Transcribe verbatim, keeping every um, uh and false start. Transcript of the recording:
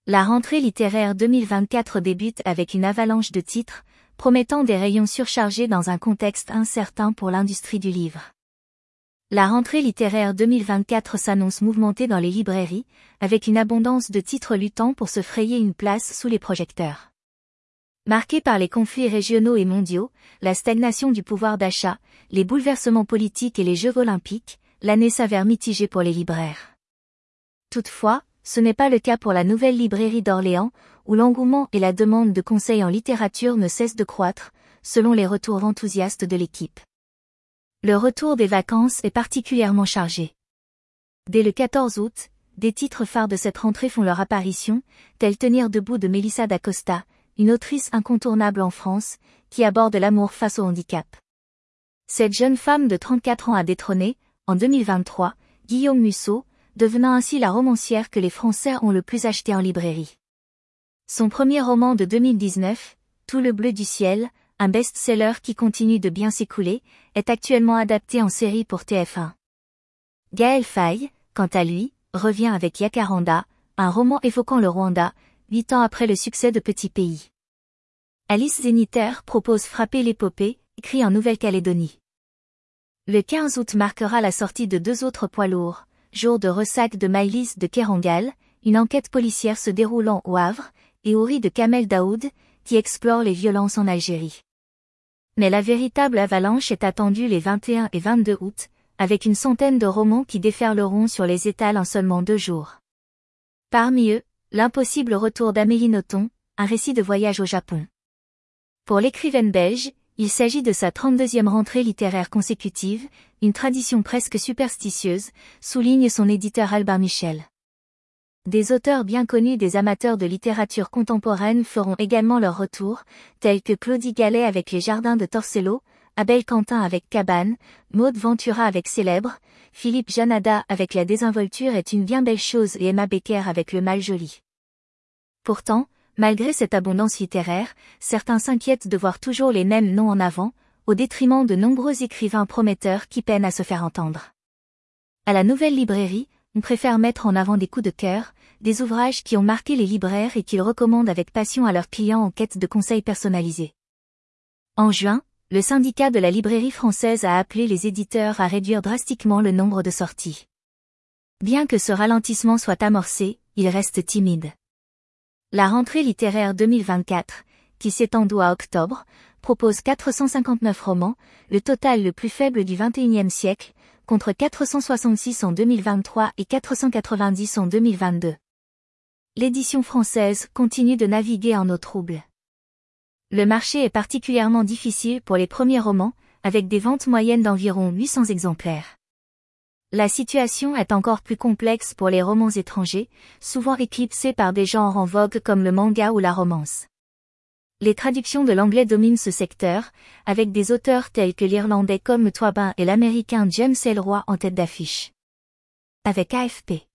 La rentrée littéraire deux mille vingt-quatre débute avec une avalanche de titres, promettant des rayons surchargés dans un contexte incertain pour l'industrie du livre. La rentrée littéraire deux mille vingt-quatre s'annonce mouvementée dans les librairies, avec une abondance de titres luttant pour se frayer une place sous les projecteurs. Marquée par les conflits régionaux et mondiaux, la stagnation du pouvoir d'achat, les bouleversements politiques et les Jeux olympiques, l'année s'avère mitigée pour les libraires. Toutefois, ce n'est pas le cas pour la nouvelle librairie d'Orléans, où l'engouement et la demande de conseils en littérature ne cessent de croître, selon les retours enthousiastes de l'équipe. Le retour des vacances est particulièrement chargé. Dès le quatorze août, des titres phares de cette rentrée font leur apparition, tels Tenir debout de Mélissa d'Acosta, une autrice incontournable en France, qui aborde l'amour face au handicap. Cette jeune femme de trente-quatre ans a détrôné, en deux mille vingt-trois, Guillaume Musso, devenant ainsi la romancière que les Français ont le plus achetée en librairie. Son premier roman de deux mille dix-neuf, Tout le bleu du ciel, un best-seller qui continue de bien s'écouler, est actuellement adapté en série pour T F un. Gaël Faye, quant à lui, revient avec Yakaranda, un roman évoquant le Rwanda, huit ans après le succès de Petit Pays. Alice Zéniter propose Frapper l'épopée, écrit en Nouvelle-Calédonie. Le quinze août marquera la sortie de deux autres poids lourds, Jour de ressac de Maïlis de Kerangal, une enquête policière se déroulant au Havre, et Houri de Kamel Daoud, qui explore les violences en Algérie. Mais la véritable avalanche est attendue les vingt et un et vingt-deux août, avec une centaine de romans qui déferleront sur les étals en seulement deux jours. Parmi eux, L'impossible retour d'Amélie Nothomb, un récit de voyage au Japon. Pour l'écrivaine belge, il s'agit de sa trente-deuxième rentrée littéraire consécutive, une tradition presque superstitieuse, souligne son éditeur Albin Michel. Des auteurs bien connus des amateurs de littérature contemporaine feront également leur retour, tels que Claudie Gallet avec Les Jardins de Torcello, Abel Quentin avec Cabane, Maud Ventura avec Célèbre, Philippe Janada avec La désinvolture est une bien belle chose et Emma Becker avec Le mal joli. Pourtant, malgré cette abondance littéraire, certains s'inquiètent de voir toujours les mêmes noms en avant, au détriment de nombreux écrivains prometteurs qui peinent à se faire entendre. À la nouvelle librairie, on préfère mettre en avant des coups de cœur, des ouvrages qui ont marqué les libraires et qu'ils recommandent avec passion à leurs clients en quête de conseils personnalisés. En juin, le syndicat de la librairie française a appelé les éditeurs à réduire drastiquement le nombre de sorties. Bien que ce ralentissement soit amorcé, il reste timide. La rentrée littéraire deux mille vingt-quatre, qui s'étend à octobre, propose quatre cent cinquante-neuf romans, le total le plus faible du vingt et unième siècle, contre quatre cent soixante-six en deux mille vingt-trois et quatre cent quatre-vingt-dix en deux mille vingt-deux. L'édition française continue de naviguer en eau trouble. Le marché est particulièrement difficile pour les premiers romans, avec des ventes moyennes d'environ huit cents exemplaires. La situation est encore plus complexe pour les romans étrangers, souvent éclipsés par des genres en vogue comme le manga ou la romance. Les traductions de l'anglais dominent ce secteur, avec des auteurs tels que l'irlandais Colm Tobin et l'américain James Ellroy en tête d'affiche. Avec A F P.